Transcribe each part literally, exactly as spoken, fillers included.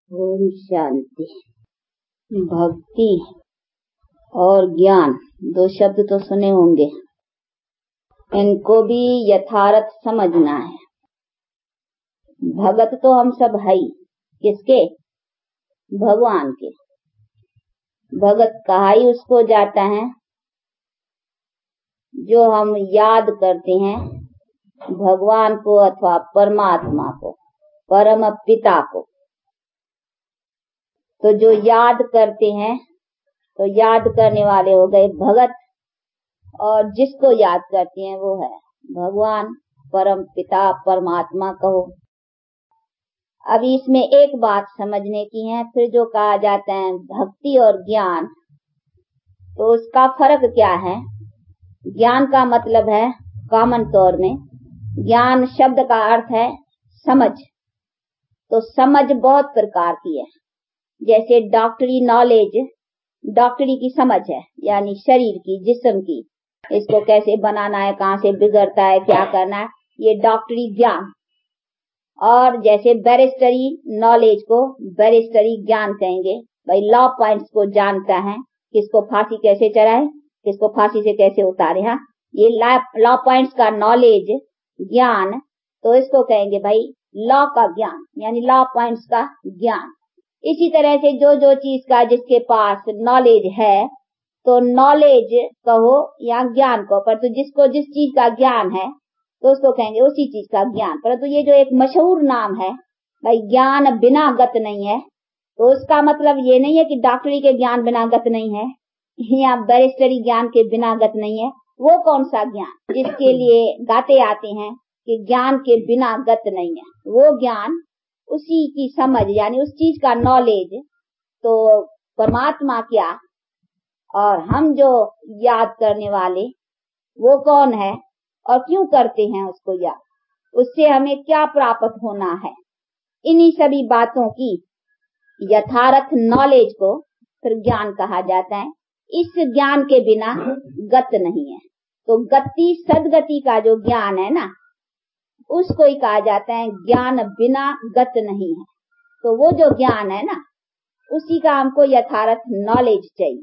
ओम शांति। भक्ति और ज्ञान दो शब्द तो सुने होंगे, इनको भी यथार्थ समझना है। भगत तो हम सब है ही, किसके? भगवान के। भगत कहा ही उसको जाता है जो हम याद करते हैं भगवान को अथवा परमात्मा को, परम पिता को। तो जो याद करते हैं तो याद करने वाले हो गए भगत, और जिसको याद करते हैं वो है भगवान, परम पिता, परमात्मा कहो। अब इसमें एक बात समझने की है, फिर जो कहा जाता है भक्ति और ज्ञान, तो उसका फर्क क्या है? ज्ञान का मतलब है कॉमन तौर में, ज्ञान शब्द का अर्थ है समझ। तो समझ बहुत प्रकार की है, जैसे डॉक्टरी नॉलेज, डॉक्टरी की समझ है, यानी शरीर की, जिस्म की, इसको कैसे बनाना है, कहाँ से बिगड़ता है, क्या करना है, ये डॉक्टरी ज्ञान। और जैसे बैरिस्टरी नॉलेज को बैरिस्टरी ज्ञान कहेंगे, भाई लॉ पॉइंट्स को जानता है, किसको फांसी कैसे चढ़ाए, किसको फांसी से कैसे उतारे, हाँ, ये लॉ पॉइंट्स का नॉलेज ज्ञान, तो इसको कहेंगे भाई लॉ का ज्ञान, यानी लॉ पॉइंट्स का ज्ञान। इसी तरह से जो जो चीज का जिसके पास नॉलेज है, तो नॉलेज कहो या ज्ञान कहो, पर तो जिसको जिस चीज का ज्ञान है तो उसको कहेंगे उसी चीज का ज्ञान। परंतु ये जो एक मशहूर नाम है भाई ज्ञान बिना गत नहीं है, तो उसका मतलब ये नहीं है कि डॉक्टरी के ज्ञान बिना गत नहीं है या बैरिस्टरी ज्ञान के बिना गत नहीं है। वो कौन सा ज्ञान जिसके लिए गाते आते हैं कि ज्ञान के बिना गत नहीं है, वो ज्ञान, उसी की समझ, यानी उस चीज का नॉलेज। तो परमात्मा क्या और हम जो याद करने वाले वो कौन है और क्यों करते हैं उसको याद, उससे हमें क्या प्राप्त होना है, इन्हीं सभी बातों की यथार्थ नॉलेज को फिर ज्ञान कहा जाता है। इस ज्ञान के बिना गत नहीं है। तो गति सदगति का जो ज्ञान है ना, उसको ही कहा जाता है ज्ञान बिना गत नहीं है। तो वो जो ज्ञान है ना, उसी का हमको यथार्थ नॉलेज चाहिए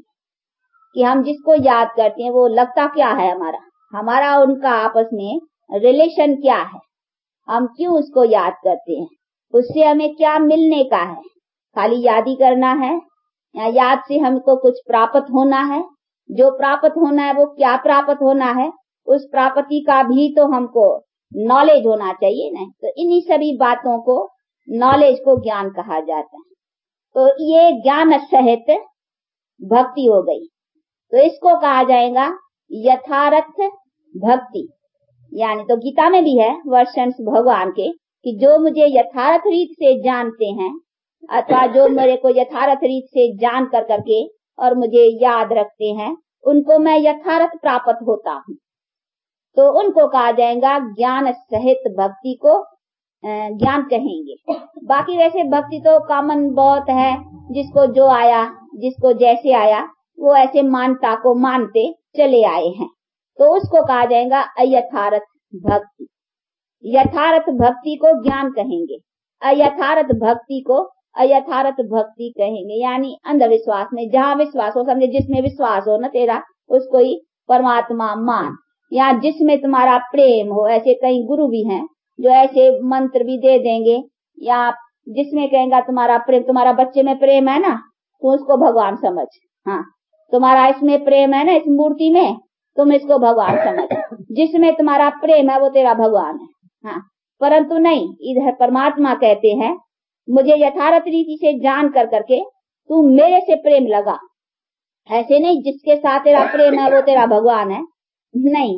कि हम जिसको याद करते हैं वो लगता क्या है, हमारा हमारा उनका आपस में रिलेशन क्या है, हम क्यों उसको याद करते हैं, उससे हमें क्या मिलने का है, खाली याद ही करना है या याद से हमको कुछ प्राप्त होना है, जो प्राप्त होना है वो क्या प्राप्त होना है, उस प्राप्ति का भी तो हमको नॉलेज होना चाहिए ना। तो इन्हीं सभी बातों को, नॉलेज को ज्ञान कहा जाता है। तो ये ज्ञान सहित भक्ति हो गई, तो इसको कहा जाएगा यथार्थ भक्ति। यानी तो गीता में भी है वर्षंस भगवान के कि जो मुझे यथार्थ रीत से जानते हैं, अथवा जो मेरे को यथार्थ रीत से जान कर करके और मुझे याद रखते हैं, उनको मैं यथार्थ प्राप्त होता हूँ। तो उनको कहा जाएगा ज्ञान सहित भक्ति को ज्ञान कहेंगे। बाकी वैसे भक्ति तो कॉमन बहुत है, जिसको जो आया, जिसको जैसे आया वो ऐसे मानता को मानते चले आए हैं, तो उसको कहा जाएगा अयथार्थ भक्ति। यथार्थ भक्ति को ज्ञान कहेंगे, अयथार्थ भक्ति को अयथार्थ भक्ति कहेंगे। यानी अंधविश्वास में जहाँ विश्वास हो, समझे जिसमें विश्वास हो ना तेरा, उसको ही परमात्मा मान। या जिसमें तुम्हारा प्रेम हो, ऐसे कई गुरु भी हैं जो ऐसे मंत्र भी दे देंगे, या जिसमें कहेगा तुम्हारा प्रेम, तुम्हारा बच्चे में प्रेम है ना, तो उसको भगवान समझ, हाँ, तुम्हारा इसमें प्रेम है ना, इस मूर्ति में, तुम इसको भगवान समझ, जिसमें तुम्हारा प्रेम है वो तेरा भगवान है, हाँ। परंतु नहीं, इधर परमात्मा कहते हैं मुझे यथार्थ रीति से जान कर करके तू मेरे से प्रेम लगा। ऐसे नहीं जिसके साथ तेरा प्रेम है वो तेरा भगवान है, नहीं,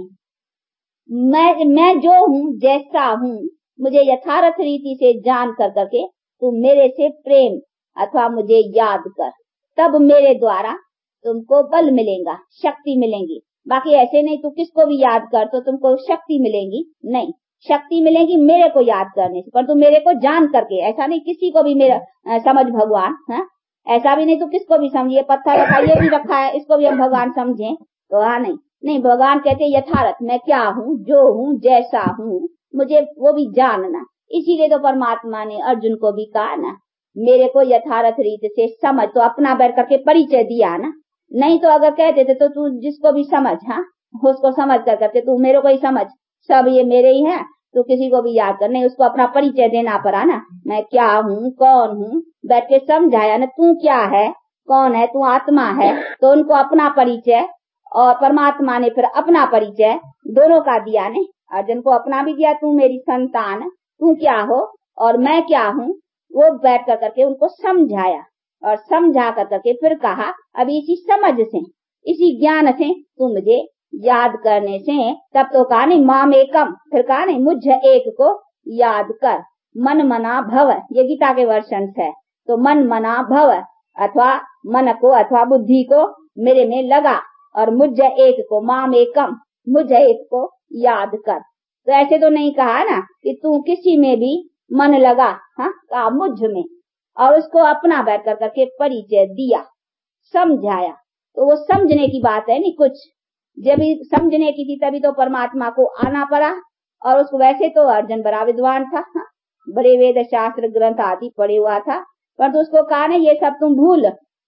मैं मैं जो हूँ, जैसा हूँ, मुझे यथार्थ रीति से जान कर करके तू मेरे से प्रेम अथवा मुझे याद कर, तब मेरे द्वारा तुमको बल मिलेगा, शक्ति मिलेगी। बाकी ऐसे नहीं तू किसको भी याद कर तो तुमको शक्ति मिलेगी, नहीं, शक्ति मिलेगी मेरे को याद करने से, पर तू मेरे को जान करके। ऐसा नहीं किसी को भी मेरा आ, समझ भगवान, हाँ, ऐसा भी नहीं तू किसको भी समझिए, पत्थर रखा ये भी रखा है, इसको भी हम भगवान समझे, तो हाँ, नहीं नहीं, भगवान कहते यथार्थ मैं क्या हूँ, जो हूँ, जैसा हूँ, मुझे वो भी जानना। इसीलिए तो परमात्मा ने अर्जुन को भी कहा ना, मेरे को यथार्थ रीत से समझ, तो अपना बैठ करके परिचय दिया ना। नहीं तो अगर कहते थे तो तू जिसको भी समझ, हाँ उसको समझ कर करके तू मेरे को ही समझ, सब ये मेरे ही है, तो किसी को भी याद कर, नहीं उसको अपना परिचय देना पड़ा ना, मैं क्या हूँ कौन हूँ, बैठ के समझाया ना तू क्या है कौन है, तू आत्मा है, तो उनको अपना परिचय और परमात्मा ने फिर अपना परिचय दोनों का दिया ने। अर्जुन को अपना भी दिया, तू मेरी संतान, तू क्या हो और मैं क्या हूँ, वो बैठ कर करके उनको समझाया और समझा कर करके फिर कहा अभी इसी समझ से, इसी ज्ञान से तू मुझे याद करने से, तब तो कहा नहीं माम एकम, फिर कहा नहीं मुझ एक को याद कर, मन मना भव, ये गीता के वर्षन है, तो मन मना भव अथवा मन को अथवा बुद्धि को मेरे में लगा और मुझ एक को, माम एकम, मुझ एक को याद कर। तो ऐसे तो नहीं कहा ना कि तू किसी में भी मन लगा, हाँ कहा मुझ में, और उसको अपना बैठ कर करके परिचय दिया, समझाया। तो वो समझने की बात है नहीं, कुछ जब समझने की थी तभी तो परमात्मा को आना पड़ा, और उसको वैसे तो अर्जुन बड़ा विद्वान था, हाँ? बड़े वेद शास्त्र ग्रंथ आदि पढ़े हुआ था, पर तो उसको कहा नहीं ये सब तुम भूल,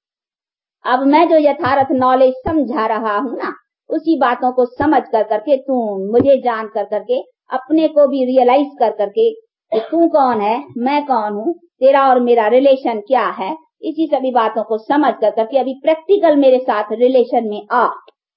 अब मैं जो यथार्थ नॉलेज समझा रहा हूँ ना, उसी बातों को समझ कर करके तू मुझे जान कर करके अपने को भी रियलाइज कर करके कि तू कौन है मैं कौन हूँ, तेरा और मेरा रिलेशन क्या है, इसी सभी बातों को समझ कर करके अभी प्रैक्टिकल मेरे साथ रिलेशन में आ।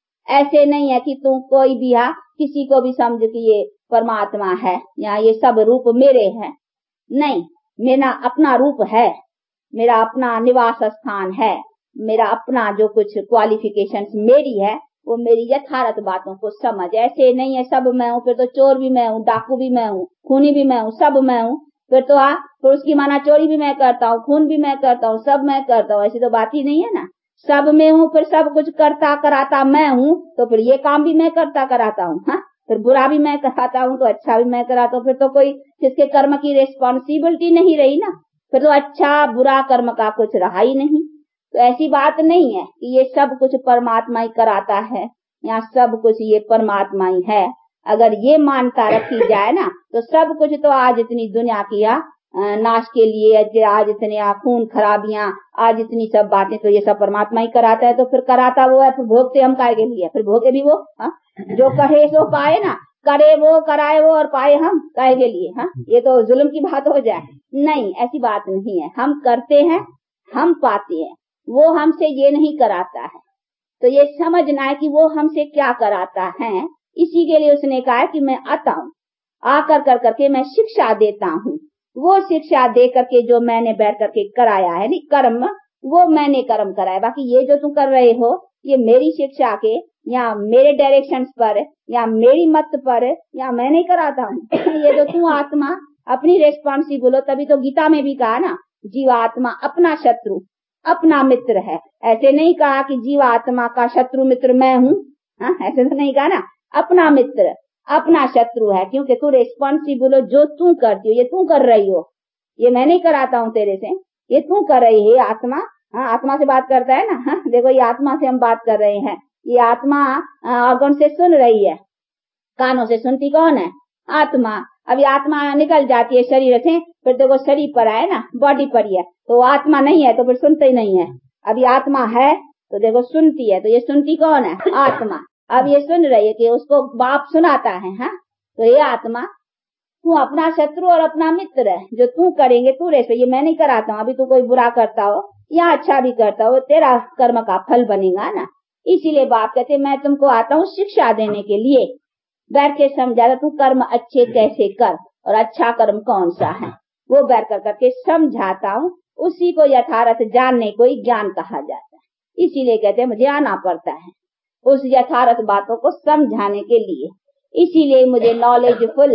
ऐसे नहीं है कि तू कोई भी हा किसी को भी समझ कि ये परमात्मा है या ये सब रूप मेरे हैं, नहीं, मेरा अपना रूप है, मेरा अपना निवास स्थान है, मेरा अपना जो कुछ क्वालिफिकेशंस मेरी है वो मेरी यथार्थ बातों को समझ। ऐसे नहीं है सब मैं हूँ, फिर तो चोर भी मैं हूँ, डाकू भी मैं हूँ, खूनी भी मैं हूँ, सब मैं हूँ, फिर तो आ फिर उसकी माना चोरी भी मैं करता हूँ, खून भी मैं करता हूँ, सब मैं करता हूँ, ऐसी तो बात ही नहीं है ना। सब में हूँ, फिर सब कुछ करता कराता मैं हूँ, तो फिर ये काम भी मैं करता कराता हूँ, हाँ फिर बुरा भी मैं कराता हूँ तो अच्छा भी मैं कराता हूँ, फिर तो कोई किसके कर्म की रिस्पॉन्सिबिलिटी नहीं रही ना, फिर तो अच्छा बुरा कर्म का कुछ रहा ही नहीं। तो ऐसी बात नहीं है कि ये सब कुछ परमात्मा ही कराता है, यहाँ सब कुछ ये परमात्मा ही है। अगर ये मानता रखी जाए ना तो सब कुछ तो आज इतनी दुनिया की नाश के लिए, आज इतने खून खराबियां, आज इतनी सब बातें, तो ये सब परमात्मा ही कराता है, तो फिर कराता वो है, फिर भोगते हम काय के लिए, फिर भोगे भी वो, हाँ जो कहे सो पाए ना, करे वो कराए वो और पाए हम काय के लिए, हाँ ये तो जुल्म की बात हो जाए। नहीं, ऐसी बात नहीं है, हम करते हैं हम पाते हैं, वो हमसे ये नहीं कराता है। तो ये समझना है कि वो हमसे क्या कराता है, इसी के लिए उसने कहा कि मैं आता हूँ, आकर कर करके मैं शिक्षा देता हूँ, वो शिक्षा दे करके जो मैंने बैठ करके कराया है नहीं कर्म, वो मैंने कर्म कराया, बाकी ये जो तुम कर रहे हो ये मेरी शिक्षा के या मेरे डायरेक्शंस पर या मेरी मत पर या मैं नहीं कराता हूँ। ये जो तू आत्मा अपनी रेस्पॉन्सिबल हो, तभी तो गीता में भी कहा ना जीवात्मा अपना शत्रु अपना मित्र है, ऐसे नहीं कहा कि जीवात्मा का शत्रु मित्र मैं हूँ, हाँ ऐसे तो नहीं कहा ना, अपना मित्र अपना शत्रु है, क्योंकि तू रेस्पॉन्सिबल हो, जो तू करती हो ये तू कर रही हो, ये मैं नहीं कराता हूँ तेरे से, ये तू कर रही है आत्मा। हाँ आत्मा से बात करता है ना, हाँ देखो ये आत्मा से हम बात कर रहे हैं, ये आत्मा ऑर्गन से सुन रही है, कानों से सुनती कौन है आत्मा। अभी आत्मा निकल जाती है शरीर से, फिर देखो शरीर पर आए ना, बॉडी पर ही है, तो आत्मा नहीं है तो फिर सुनते ही नहीं है। अभी आत्मा है तो देखो सुनती है, तो ये सुनती कौन है आत्मा। अब ये सुन रही है कि उसको बाप सुनाता है, हाँ तो ये आत्मा तू अपना शत्रु और अपना मित्र है, जो तू करेंगे तू रेस, ये मैं नहीं कराता हूँ। अभी तू कोई बुरा करता हो या अच्छा भी करता हो, तेरा कर्म का फल बनेगा ना। इसीलिए बाप कहते मैं तुमको आता हूँ शिक्षा देने के लिए, बैठ के समझा तू कर्म अच्छे कैसे कर और अच्छा कर्म कौन सा है, वो बैठ कर करके समझाता हूँ। उसी को यथार्थ जानने को ही ज्ञान कहा जाता है, इसीलिए कहते हैं मुझे आना पड़ता है उस यथार्थ बातों को समझाने के लिए। इसीलिए मुझे नॉलेजफुल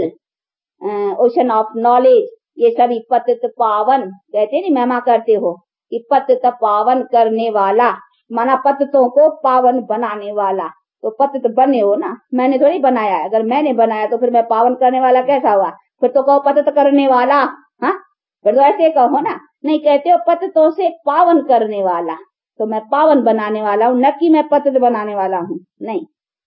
ओशन ऑफ नॉलेज, ये सभी पतित पावन कहते नहीं महिमा करते हो कि पतित पावन करने वाला, माना पतितों को पावन बनाने वाला, तो पतित बने हो ना, मैंने थोड़ी बनाया है। अगर मैंने बनाया तो फिर मैं पावन करने वाला कैसा हुआ, फिर तो कहो पतित करने वाला, हाँ फिर तो ऐसे कहो ना, नहीं कहते हो पतितों से पावन करने वाला, तो मैं पावन बनाने वाला हूँ, न कि मैं पतित बनाने वाला हूँ, नहीं।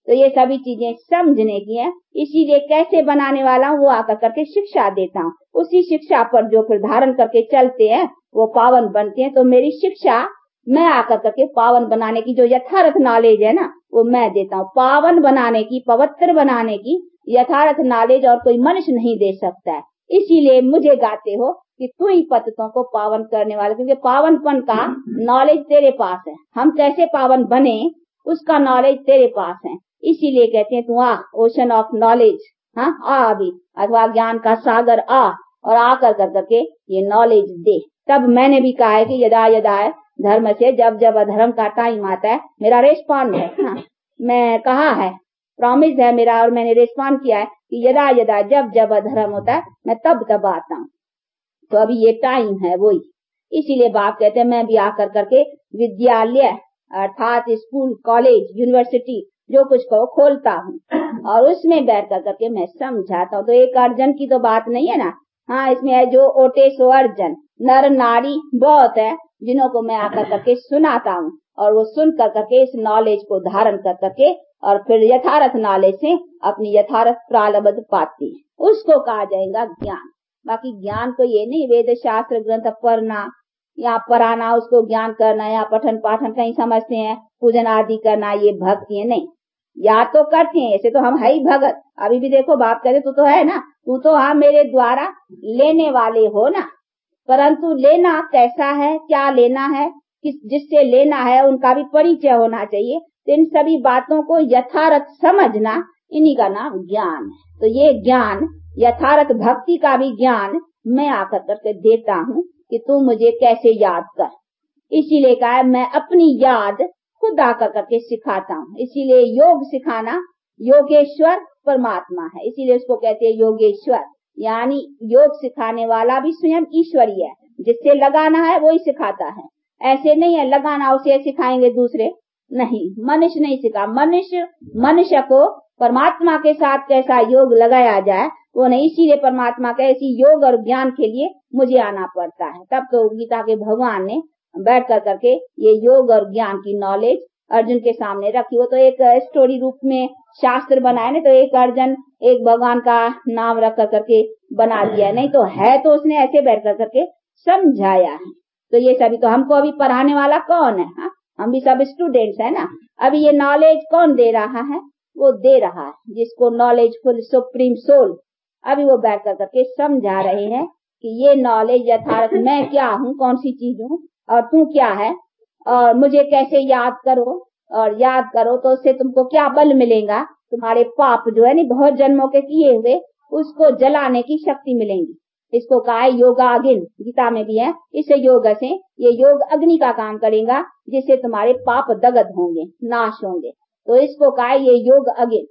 तो ये सभी चीजें समझने की हैं। इसीलिए कैसे बनाने वाला हूँ वो आकर करके शिक्षा देता हूँ। उसी शिक्षा पर जो फिर धारण करके चलते हैं वो पावन बनते हैं। तो मेरी शिक्षा मैं आकर करके पावन बनाने की जो यथार्थ नॉलेज है ना वो मैं देता हूँ। पावन बनाने की, पवित्र बनाने की यथार्थ नॉलेज और कोई मनुष्य नहीं दे सकता है। इसीलिए मुझे गाते हो कि तू ही पतितों को पावन करने वाला, क्योंकि पावनपन का नॉलेज तेरे पास है। हम कैसे पावन बने उसका नॉलेज तेरे पास है। इसीलिए कहते हैं तू आ, ओशन ऑफ नॉलेज, हाँ आ अभी, अथवा ज्ञान का सागर आ, और आकर कर करके ये नॉलेज दे। तब मैंने भी कहा है कि यदा यदा है धर्म से, जब जब अधर्म का टाइम आता है, मेरा रेस्पॉन्ड है, हाँ मैं कहा है, प्रॉमिस है मेरा, और मैंने रेस्पॉन्ड किया है कि यदा यदा जब जब अधर्म होता है मैं तब तब आता हूँ। तो अभी ये टाइम है वही। इसीलिए बाप कहते हैं मैं भी आकर करके विद्यालय अर्थात स्कूल, कॉलेज, यूनिवर्सिटी जो कुछ को खोलता हूँ और उसमें बैठ कर करके मैं समझाता हूँ। तो एक अर्जन की तो बात नहीं है ना, हाँ इसमें है जो ओटे सो अर्जन, नर नारी बहुत है जिन्हों को मैं आकर करके सुनाता हूँ, और वो सुन कर करके इस नॉलेज को धारण कर करके और फिर यथार्थ नॉलेज से अपनी यथार्थ प्रारब्ध पाती है। उसको कहा जाएगा ज्ञान। बाकी ज्ञान को ये नहीं वेद शास्त्र ग्रंथ पढ़ना या पढ़ाना, उसको ज्ञान करना या पठन पाठन कहीं समझते हैं पूजन आदि करना, ये भक्ति है नहीं। या तो करते हैं, ऐसे तो हम है ही भगत। अभी भी देखो बाप कहते तू तो है ना, तू तो हाँ मेरे द्वारा लेने वाले हो ना, परंतु लेना कैसा है, क्या लेना है, किस जिससे लेना है उनका भी परिचय होना चाहिए। तो इन सभी बातों को यथार्थ समझना, इन्हीं का नाम ज्ञान है। तो ये ज्ञान यथार्थ भक्ति का भी ज्ञान मैं आकर करके देता हूँ कि तू मुझे कैसे याद कर। इसीलिए कहा है मैं अपनी याद खुद आकर करके सिखाता हूँ। इसीलिए योग सिखाना, योगेश्वर परमात्मा है, इसीलिए उसको कहते हैं योगेश्वर। यानी योग सिखाने वाला भी स्वयं ईश्वरी है, जिससे लगाना है वही सिखाता है। ऐसे नहीं है लगाना उसे सिखाएंगे दूसरे, नहीं, मनुष्य नहीं सिखा। मनुष्य मनुष्य को परमात्मा के साथ कैसा योग लगाया जाए वो नहीं। इसीलिए परमात्मा का ऐसी योग और ज्ञान के लिए मुझे आना पड़ता है। तब तो गीता के भगवान ने बैठ कर करके ये योग और ज्ञान की नॉलेज अर्जुन के सामने रखी। वो तो एक स्टोरी रूप में शास्त्र बनाए ने, तो एक अर्जुन एक भगवान का नाम रख कर करके बना दिया, नहीं तो है तो उसने ऐसे बैठ कर करके समझाया है। तो ये सभी तो हमको अभी पढ़ाने वाला कौन है, हा? हम भी सब स्टूडेंट्स है ना। अभी ये नॉलेज कौन दे रहा है, वो दे रहा है जिसको नॉलेजफुल सुप्रीम सोल। अभी वो बैठ कर करके समझा रहे हैं कि ये नॉलेज यथार्थ मैं क्या हूँ, कौन सी चीज हूँ और तू क्या है, और मुझे कैसे याद करो, और याद करो तो उससे तुमको क्या बल मिलेगा। तुम्हारे पाप जो है नहीं बहुत जन्मों के किए हुए उसको जलाने की शक्ति मिलेगी। इसको कहा है योगा अग्नि, गीता में भी है। इस योग से ये योग अग्नि का काम करेगा जिससे तुम्हारे पाप दगद होंगे, नाश होंगे। तो इसको कहा है ये योग अग्नि।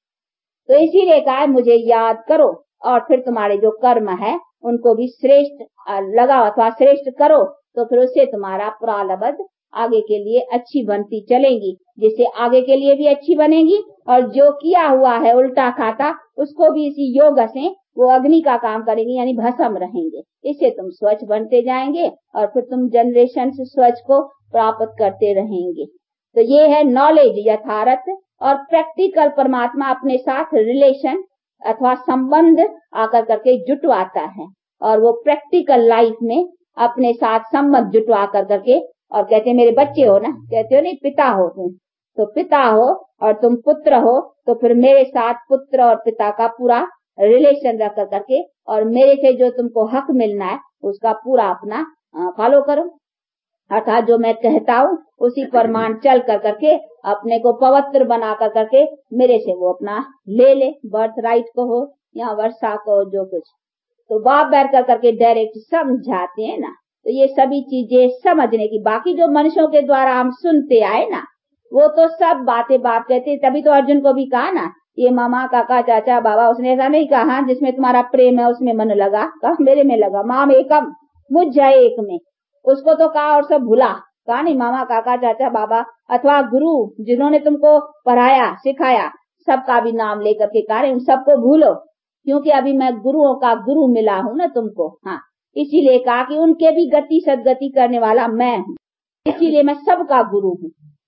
तो इसीलिए कहा है मुझे याद करो और फिर तुम्हारे जो कर्म है उनको भी श्रेष्ठ लगाओ अथवा श्रेष्ठ करो, तो फिर उससे तुम्हारा प्रारब्ध आगे के लिए अच्छी बनती चलेगी, जिससे आगे के लिए भी अच्छी बनेगी। और जो किया हुआ है उल्टा खाता उसको भी इसी योग से वो अग्नि का काम करेंगे, यानी भस्म रहेंगे। इससे तुम स्वच्छ बनते जाएंगे और फिर तुम जनरेशन से स्वच्छ को प्राप्त करते रहेंगे। तो ये है नॉलेज यथार्थ और प्रैक्टिकल। परमात्मा अपने साथ रिलेशन अथवा संबंध आकर करके जुटवाता है, और वो प्रैक्टिकल लाइफ में अपने साथ संबंध जुटवा कर करके, और कहते मेरे बच्चे हो ना, कहते हो नहीं पिता हो तुम, तो पिता हो और तुम पुत्र हो, तो फिर मेरे साथ पुत्र और पिता का पूरा रिलेशन रख कर करके, और मेरे से जो तुमको हक मिलना है उसका पूरा अपना फॉलो करो। अर्थात जो मैं कहता हूँ उसी प्रमाण चल कर करके अपने को पवित्र बना कर करके मेरे से वो अपना ले ले, बर्थ राइट को हो या वर्षा को हो, जो कुछ। तो बाप बैठ कर करके डायरेक्ट समझाते हैं ना। तो ये सभी चीजें समझने की, बाकी जो मनुष्यों के द्वारा हम सुनते आए ना वो तो सब बातें बाप कहते। तभी तो अर्जुन को भी कहा ना ये मामा काका चाचा बाबा, उसने ऐसा नहीं कहा जिसमें तुम्हारा प्रेम है उसमें मन लगा, कहा मेरे में लगा। माम एकम मुझ जाए एक में, उसको तो कहा और सब भूला। कहा नहीं मामा काका चाचा बाबा अथवा गुरु जिन्होंने तुमको पढ़ाया सिखाया सबका भी नाम लेकर के कहा उन सबको भूलो, क्योंकि अभी मैं गुरुओं का गुरु मिला हूं ना तुमको। हाँ, इसीलिए कहा कि उनके भी गति सदगति करने वाला मैं हूँ, इसीलिए मैं सबका गुरु हूँ।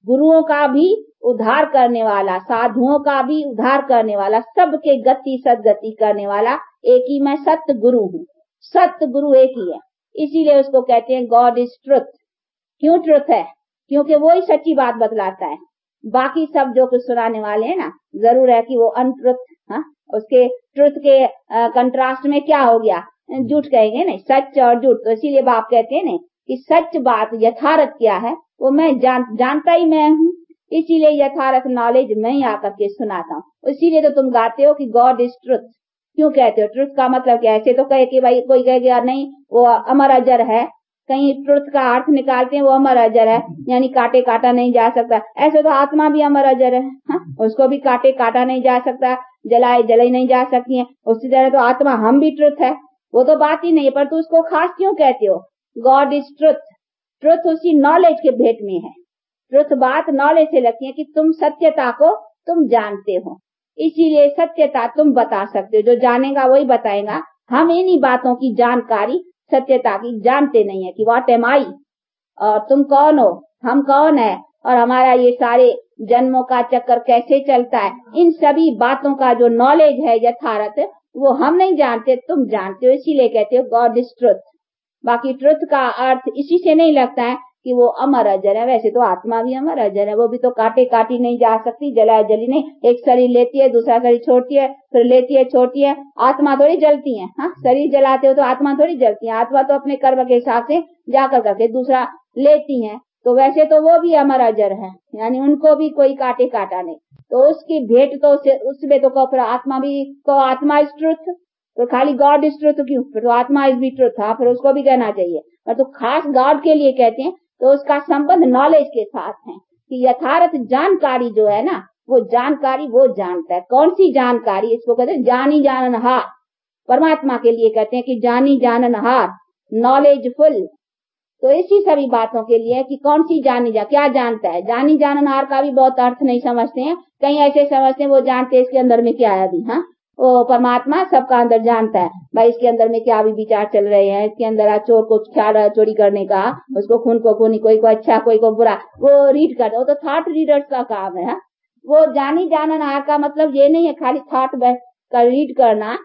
गुरुओं का भी उद्धार करने वाला, साधुओं का भी उद्धार करने वाला, सबके गति सदगति करने वाला एक ही मैं सत्य गुरु हूँ। सत्य गुरु एक ही है, इसीलिए उसको कहते हैं गॉड इज ट्रुथ। क्यों ट्रुथ है? क्योंकि वो ही सच्ची बात बतलाता है। बाकी सब जो कुछ सुनाने वाले हैं ना, जरूर है कि वो अनट्रुथ, हाँ, उसके ट्रुथ के कंट्रास्ट में क्या हो गया, झूठ कहेंगे नहीं, सच और झूठ। तो इसीलिए बाप कहते हैं ना कि सच बात यथार्थ क्या है वो मैं जान, जानता ही मैं हूँ, इसीलिए यथार्थ नॉलेज मैं ही आकर के सुनाता हूँ। इसीलिए तो तुम गाते हो कि गॉड इज ट्रुथ। क्यों कहते हो? ट्रुथ का मतलब क्या है? ऐसे तो कहे कि भाई कोई कहेगा नहीं वो अमर अजर है, कहीं ट्रुथ का अर्थ निकालते हैं वो अमर अजर है यानी काटे काटा नहीं जा सकता। ऐसे तो आत्मा भी अमर अजर है, हा? उसको भी काटे काटा नहीं जा सकता, जलाए जलाई नहीं जा सकती है। उसी तरह तो आत्मा हम भी ट्रुथ है, वो तो बात ही नहीं है, पर तू उसको खास क्यों कहते हो? God is truth. ट्रुथ उसी नॉलेज के भेंट में है। ट्रुथ बात नॉलेज से लगती है कि तुम सत्यता को तुम जानते हो, इसीलिए सत्यता तुम बता सकते हो। जो जानेगा वही बताएगा। हम इन्हीं बातों की जानकारी सत्यता की जानते नहीं है कि व्हाट एम आई, और तुम कौन हो, हम कौन है, और हमारा ये सारे जन्मों का चक्कर कैसे चलता है। इन सभी बातों का जो नॉलेज है यथार्थ, वो हम नहीं जानते, तुम जानते हो, इसीलिए कहते हो गॉड इज ट्रुथ। बाकी ट्रुथ का अर्थ इसी से नहीं लगता है कि वो अमर अजर है। वैसे तो आत्मा भी अमर अजर है, वो भी तो काटे काटी नहीं जा सकती, जलाए जली नहीं। एक शरीर लेती है, दूसरा शरीर छोड़ती है, फिर लेती है, छोड़ती है। आत्मा थोड़ी जलती है, हाँ, शरीर जलाते हो तो आत्मा थोड़ी जलती है। आत्मा तो अपने कर्म के हिसाब से जाकर करके दूसरा लेती है। तो वैसे तो वो भी अमर अजर है, यानी उनको भी कोई काटे काटा नहीं। तो उसकी भेंट तो उसमें तो फिर आत्मा भी को आत्मा इज ट्रुथ, तो खाली गॉड इज ट्रुथ क्यों? फिर तो आत्मा इज भी ट्रुथ, हाँ, फिर उसको भी कहना चाहिए। पर तो खास गॉड के लिए कहते हैं तो उसका संबंध नॉलेज के साथ है कि यथार्थ जानकारी जो है ना, वो जानकारी वो जानता है। कौन सी जानकारी? इसको कहते हैं जानी जाननहार। परमात्मा के लिए कहते हैं कि जानी जाननहार, नॉलेजफुल। तो इसी सभी बातों के लिए कि कौन सी जानी जा क्या जानता है। जानी जाननहार का भी बहुत अर्थ नहीं समझते हैं, कहीं ऐसे समझते हैं वो जानते हैं इसके अंदर में क्या है। अभी हाँ, वो परमात्मा सबका अंदर जानता है, भाई इसके अंदर में क्या भी विचार चल रहे हैं, इसके अंदर आज चोर को ख्याल चोरी करने का, उसको खून को खूनी, कोई को अच्छा कोई को बुरा, वो रीड करता है। वो तो थॉट रीडर्स का काम है। वो जानी जाननहार का मतलब ये नहीं है खाली थॉट का रीड करना,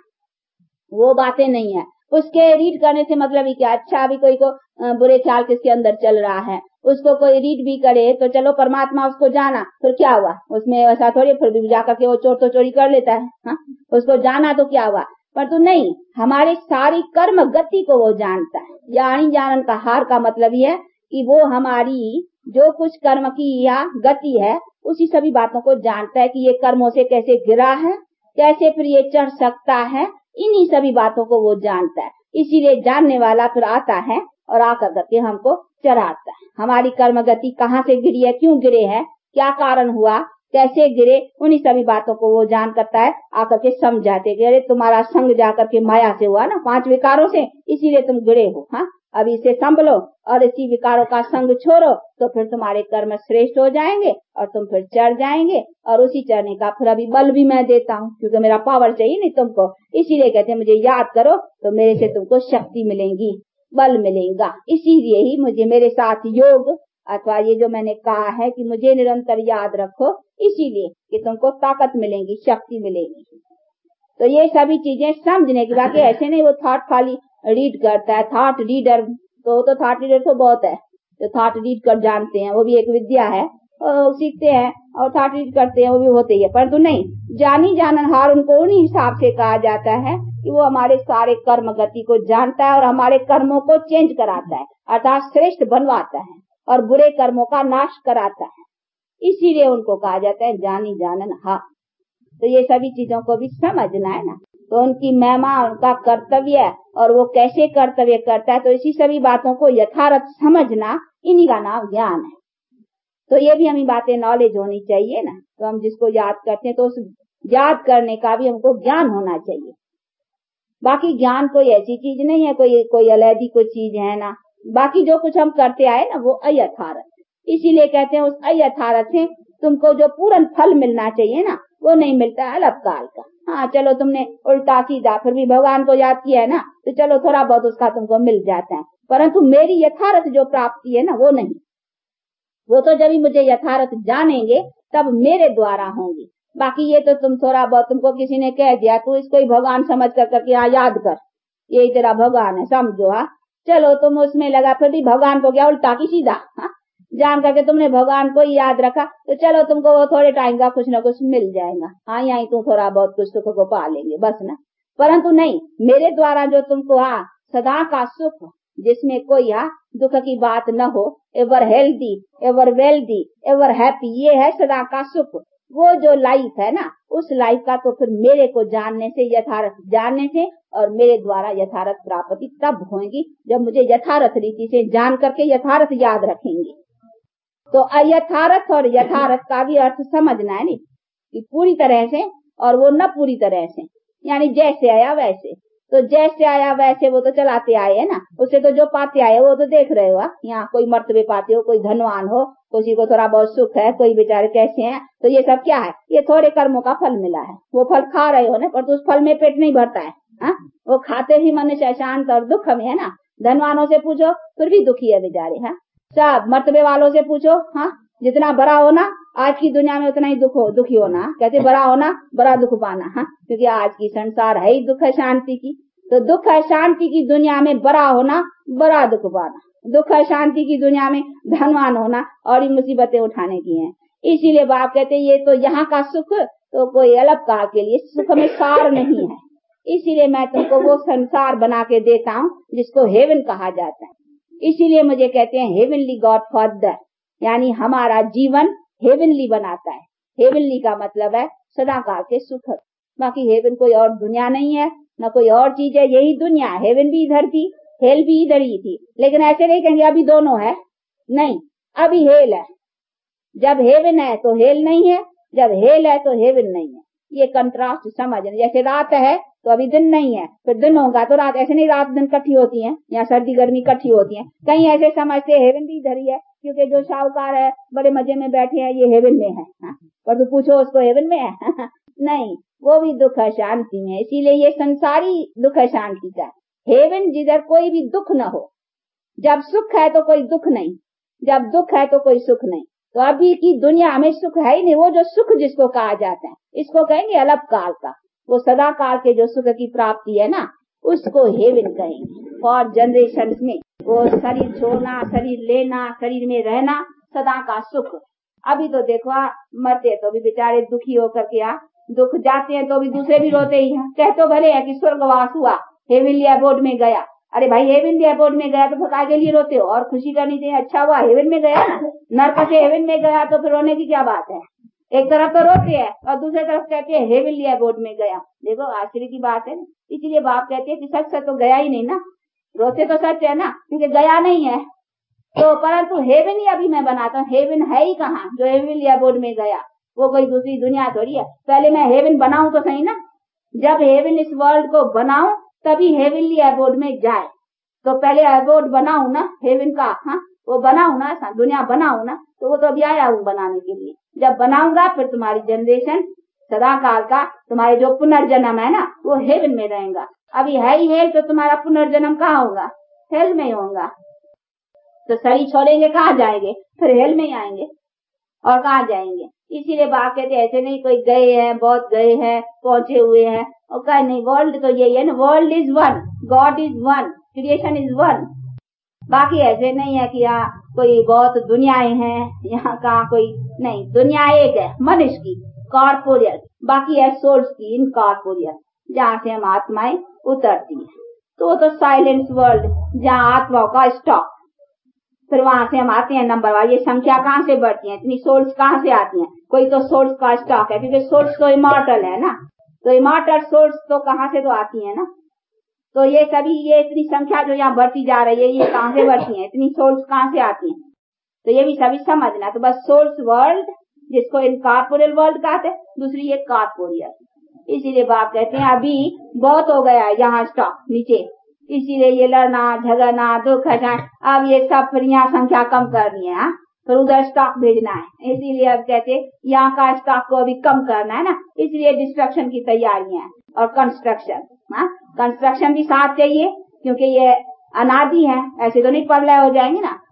वो बातें नहीं है। उसके रीड करने से मतलब ही क्या? अच्छा अभी कोई को बुरे ख्याल किसके अंदर चल रहा है, उसको कोई रीड भी करे तो चलो परमात्मा उसको जाना, फिर क्या हुआ उसमें? ऐसा थोड़ी फिर भी जाकर के वो चोर तो चोरी कर लेता है, हाँ? उसको जाना तो क्या हुआ? पर तो नहीं, हमारी सारी कर्म गति को वो जानता है। यानी जानन का हार का मतलब ये है कि वो हमारी जो कुछ कर्म की या गति है उसी सभी बातों को जानता है कि ये कर्मों से कैसे गिरा है, कैसे फिर ये चढ़ सकता है, इन्हीं सभी बातों को वो जानता है। इसीलिए जानने वाला फिर आता है और आकर करके हमको चढ़ाता है। हमारी कर्म गति कहाँ से गिरी है, क्यों गिरे हैं, क्या कारण हुआ, कैसे गिरे, उन्हीं सभी बातों को वो जान करता है, आकर के समझाते कि अरे तुम्हारा संग जाकर के माया से हुआ ना, पांच विकारों से, इसीलिए तुम गिरे हो। हाँ, अब इसे संभलो और इसी विकारों का संग छोड़ो तो फिर तुम्हारे कर्म श्रेष्ठ हो जाएंगे और तुम फिर चढ़ जाएंगे। और उसी चढ़ने का फिर अभी बल भी मैं देता हूँ, क्योंकि मेरा पावर चाहिए नहीं तुमको। इसीलिए कहते हैं मुझे याद करो तो मेरे से तुमको शक्ति मिलेगी, बल मिलेगा। इसीलिए ही मुझे मेरे साथ योग अथवा ये जो मैंने कहा है कि मुझे निरंतर याद रखो, इसीलिए कि तुमको ताकत मिलेगी, शक्ति मिलेगी। तो ये सभी चीजें समझने की बात है। ऐसे नहीं वो थॉट खाली रीड करता है, थॉट रीडर तो तो थॉट रीडर तो बहुत है जो थॉट रीड कर जानते हैं, वो भी एक विद्या है, और सीखते हैं और थॉट रीड करते हैं, वो भी होते ही है। परंतु नहीं, जानी जाननहार उनको उन्हीं हिसाब से कहा जाता है कि वो हमारे सारे कर्म गति को जानता है और हमारे कर्मों को चेंज कराता है, अर्थात श्रेष्ठ बनवाता है और बुरे कर्मों का नाश कराता है। इसीलिए उनको कहा जाता है जानी जाननहार। तो ये सभी चीजों को भी समझना है ना, तो उनकी महिमा, उनका कर्तव्य और वो कैसे कर्तव्य करता है, तो इसी सभी बातों को यथार्थ समझना, इन्हीं का नाम ज्ञान है। तो ये भी हमें बातें नॉलेज होनी चाहिए ना। तो हम जिसको याद करते हैं तो उस याद करने का भी हमको ज्ञान होना चाहिए। बाकी ज्ञान कोई ऐसी चीज नहीं है, कोई कोई अलग ही कोई चीज है ना। बाकी जो कुछ हम करते आए ना वो अयथार्थ, इसीलिए कहते हैं उस अयथार्थ से तुमको जो पूर्ण फल मिलना चाहिए ना वो नहीं मिलता है, अल्पकाल का। हाँ चलो तुमने उल्टा सीधा फिर भी भगवान को याद किया है ना, तो चलो थोड़ा बहुत उसका तुमको मिल जाता है, परंतु मेरी यथार्थ जो प्राप्ति है ना वो नहीं, वो तो जब ही मुझे यथार्थ जानेंगे तब मेरे द्वारा होंगी। बाकी ये तो तुम थोड़ा बहुत, तुमको किसी ने कह दिया तू इसको ही भगवान समझ कर करके हाँ याद कर, यही तेरा भगवान है समझो, हाँ चलो तुम उसमें लगा, फिर भी भगवान को क्या उल्टा की सीधा, हाँ जान करके तुमने भगवान को ही याद रखा तो चलो तुमको वो थोड़े टाइम का कुछ ना कुछ मिल जाएगा, हाँ यही तुम थोड़ा बहुत कुछ सुख को पा लेंगे बस ना। परंतु नहीं, मेरे द्वारा जो तुमको हाँ सदा का सुख जिसमें कोई हाँ दुख की बात न हो, ever healthy ever wealthy ever happy, ये है सदा का सुख। वो जो लाइफ है ना, उस लाइफ का तो फिर मेरे को जानने से, यथार्थ जानने से और मेरे द्वारा यथार्थ प्राप्ति तब होगी जब मुझे यथार्थ रीति से जान करके यथार्थ याद रखेंगे। तो अयथार्थ और यथार्थ का भी अर्थ समझना है नहीं कि पूरी तरह से और वो न पूरी तरह से, यानी जैसे आया वैसे। तो जैसे आया वैसे वो तो चलाते आए है ना, उससे तो जो पाते आए वो तो देख रहे हो। यहाँ कोई मर्तबे पाते हो, कोई धनवान हो, किसी को थोड़ा बहुत सुख है, कोई बेचारे कैसे हैं, तो ये सब क्या है, ये थोड़े कर्मों का फल मिला है। वो फल खा रहे हो ना, पर तो उस फल में पेट नहीं भरता है, हा? वो खाते ही मनुष्य अशांत और दुख में है ना। धनवानों से पूछो फिर भी दुखी है बेचारे, हाँ सब मर्तबे वालों से पूछो, हाँ जितना बड़ा होना आज की दुनिया में उतना ही दुख हो, दुखी होना, कहते बड़ा होना बड़ा दुख पाना, हाँ क्योंकि आज की संसार है ही दुख है शांति की। तो दुख है शांति की दुनिया में बड़ा होना बड़ा दुख पाना, दुख है शांति की दुनिया में धनवान होना और ही मुसीबतें उठाने की हैं। इसीलिए बाप कहते ये तो यहाँ का सुख तो कोई अलग काल के लिए सुख में सार नहीं है। इसीलिए मैं तुमको वो संसार बना के देता हूँ जिसको हेवन कहा जाता है। इसीलिए मुझे कहते हैं हेवनली गॉड फादर, यानी हमारा जीवन हेवनली बनाता है। हेवनली का मतलब है सदा काल के सुख। बाकी हेवन कोई और दुनिया नहीं है, न कोई और चीज है, यही दुनिया है। हेवन भी इधर थी, हेल भी इधर ही थी, लेकिन ऐसे नहीं कहेंगे अभी दोनों है, नहीं अभी हेल है। जब हेवन है तो हेल नहीं है, जब हेल है तो हेवन नहीं है। ये कंट्रास्ट समझना। जैसे रात है तो अभी दिन नहीं है, फिर दिन होगा तो रात, ऐसे नहीं रात दिन इकट्ठी होती है या सर्दी गर्मी इकट्ठी होती है। कहीं ऐसे समझते हेवन भी इधर ही है, क्योंकि जो शाहूकार है बड़े मजे में बैठे हैं ये हेवन में है, हाँ? पर तू पूछो उसको हेवन में है नहीं, वो भी दुख है शांति में। इसीलिए ये संसारी दुख है शांति का। हेवन जिधर कोई भी दुख न हो, जब सुख है तो कोई दुख नहीं, जब दुख है तो कोई सुख नहीं। तो अभी की दुनिया में सुख है ही नहीं। वो जो सुख जिसको कहा जाता है इसको कहेंगे अलग काल का, वो सदा काल के जो सुख की प्राप्ति है ना उसको हेवन कहेंगे। फॉर जनरेशन में वो शरीर छोड़ना, शरीर लेना, शरीर में रहना, सदा का सुख। अभी तो देखो मरते तो भी बेचारे दुखी होकर के आ, दुख जाते हैं तो भी दूसरे भी रोते ही हैं। कह तो भले है कि स्वर्गवास हुआ, हेवनली अबोर्ड में गया। अरे भाई हेवनली अबोर्ड में गया तो फिर आगे लिए रोते हो और खुशी करनी चाहिए, अच्छा हुआ हेवन में गया ना। नरक से हेवन में गया तो फिर रोने की क्या बात है। एक तरफ तो रोते हैं और दूसरी तरफ कहते हैं हेवनली अबोर्ड में गया। देखो आश्चर्य की बात है। इसीलिए बाप कहते हैं कि सच सच तो गया ही नहीं ना, रोते तो सच है ना, क्योंकि गया नहीं है। तो परंतु हेवन ही अभी मैं बनाता हूँ। हेवन है ही कहाँ जो हेवनली अबोर्ड में गया, वो कोई दूसरी दुनिया थोड़ी है। पहले मैं हेवन बनाऊं तो सही ना, जब हेवन इस वर्ल्ड को बनाऊं तभी हेवनली अबोर्ड में जाए। तो पहले अबोर्ड बनाऊं ना हेवन का, हाँ वो बनाऊं ना, दुनिया बनाऊं ना, तो वो तो अभी आया हूँ बनाने के लिए। जब बनाऊंगा फिर तुम्हारी जनरेशन सदा काल का, तुम्हारे जो पुनर्जन्म है ना वो हेवन में रहेगा। अभी है ही हेल तो तुम्हारा पुनर्जन्म कहाँ होगा, हेल में ही होगा। तो शरीर छोड़ेंगे कहाँ जाएंगे, फिर हेल में ही आएंगे और कहाँ जाएंगे। इसीलिए बात कहते ऐसे नहीं कोई गए हैं, बहुत गए हैं, पहुंचे हुए हैं और कहा नहीं। वर्ल्ड तो यही है ना, world is one, God is one, creation is one. बाकी ऐसे नहीं है कि यहाँ कोई बहुत दुनियाएं हैं, यहाँ कहाँ कोई नहीं। दुनिया एक है मनुष्य की कॉर्पोरियल, बाकी है सोल्स की इनकॉर्पोरियल, जहाँ से हम आत्माएं उतरती हैं। तो वो तो साइलेंस वर्ल्ड जहाँ आत्माओं का स्टॉक, फिर वहां से हम आते हैं नंबर वार। ये संख्या कहाँ से बढ़ती है, इतनी सोल्स कहाँ से आती हैं। कोई तो सोल्स का स्टॉक है, क्योंकि सोल्स तो इमॉर्टल है ना, तो इमॉर्टल सोल्स तो कहाँ से तो आती है ना। तो ये सभी ये इतनी संख्या जो यहाँ बढ़ती जा रही है ये कहाँ से बढ़ती है, इतनी सोल्स कहाँ से आती हैं। तो ये भी सभी समझना। तो बस सोल्स वर्ल्ड जिसको इनकॉर्पोरियल वर्ल्ड कहते हैं, दूसरी ये कॉर्पोरियल। इसीलिए बाप कहते हैं अभी बहुत हो गया है यहाँ स्टॉक नीचे, इसीलिए ये लड़ना झगड़ना दुख है। अब ये सब फिर यहाँ संख्या कम करनी है, फिर उधर स्टॉक भेजना है। इसीलिए अब कहते हैं यहाँ का स्टॉक को अभी कम करना है ना, इसलिए डिस्ट्रक्शन की तैयारियां और कंस्ट्रक्शन। हाँ कंस्ट्रक्शन भी साथ चाहिए, क्योंकि ये अनादि है, ऐसे तो नहीं प्रलय हो जाएंगे ना।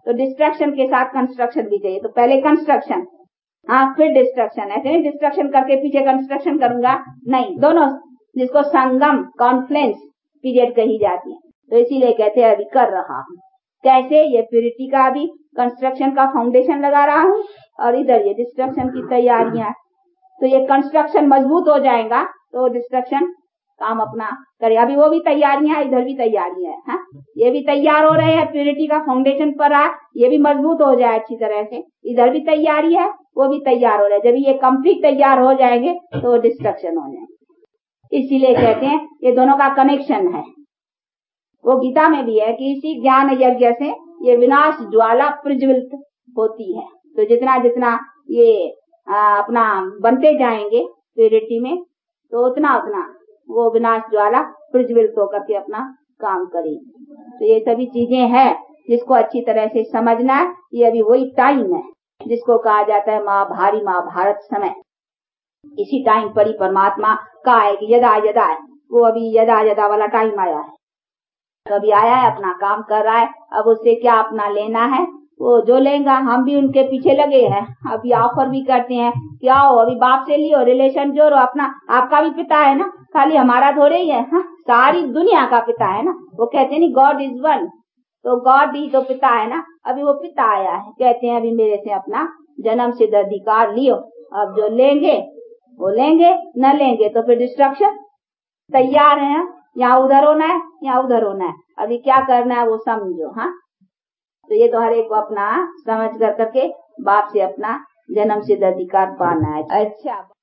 तो डिस्ट्रक्शन के साथ कंस्ट्रक्शन भी चाहिए। तो पहले कंस्ट्रक्शन, हाँ, फिर डिस्ट्रक्शन। ऐसे नहीं डिस्ट्रक्शन करके पीछे कंस्ट्रक्शन करूंगा, नहीं, दोनों, जिसको संगम कॉन्फ्लेंस पीरियड कही जाती है। तो इसीलिए कहते हैं अभी कर रहा हूँ। कैसे? ये प्यूरिटी का अभी कंस्ट्रक्शन का फाउंडेशन लगा रहा हूँ और इधर ये डिस्ट्रक्शन की तैयारियां। तो ये कंस्ट्रक्शन मजबूत हो जाएगा तो डिस्ट्रक्शन काम अपना करे। अभी वो भी तैयारियां, इधर भी तैयारियां है, हाँ? ये भी तैयार हो रहे हैं, प्यूरिटी का फाउंडेशन पर आ, ये भी मजबूत हो जाए अच्छी तरह से। इधर भी तैयारी है, वो भी तैयार हो रहा है। जब ये कंप्लीट तैयार हो जाएंगे तो डिस्ट्रक्शन हो जाएंगे। इसीलिए कहते हैं ये दोनों का कनेक्शन है। वो गीता में भी है कि इसी ज्ञान यज्ञ से ये विनाश ज्वाला प्रज्वलित होती है। तो जितना जितना ये आ, अपना बनते जाएंगे प्यूरिटी में, तो उतना उतना वो विनाश ज्वाला प्रज्वलित होकर के अपना काम करेगी। तो ये सभी चीजें हैं जिसको अच्छी तरह से समझना है। ये अभी वही टाइम है जिसको कहा जाता है महाभारी महाभारत समय। इसी टाइम पर ही परमात्मा का है कि यदा यदा है, वो अभी यदा यदा वाला टाइम आया है। तो अभी आया है, अपना काम कर रहा है। अब उससे क्या अपना लेना है, वो जो लेगा, हम भी उनके पीछे लगे हैं। अभी ऑफर भी करते हैं कि आओ अभी बाप से लियो, रिलेशन जोड़ो, अपना आपका भी पिता है ना, खाली हमारा थोड़े ही है, हाँ? सारी दुनिया का पिता है ना। वो कहते हैं नहीं गॉड इज वन, तो गॉड ही तो पिता है ना। अभी वो पिता आया है, कहते हैं अभी मेरे से अपना जन्म सिद्ध अधिकार लियो। अब जो लेंगे वो लेंगे, न लेंगे तो फिर डिस्ट्रक्शन। तैयार है, यहाँ उधर होना है, यहाँ उधर होना है, अभी क्या करना है वो समझो, हाँ? तो ये तो हर एक को अपना समझ कर करके बाप से अपना जन्म सिद्ध अधिकार पाना है। अच्छा।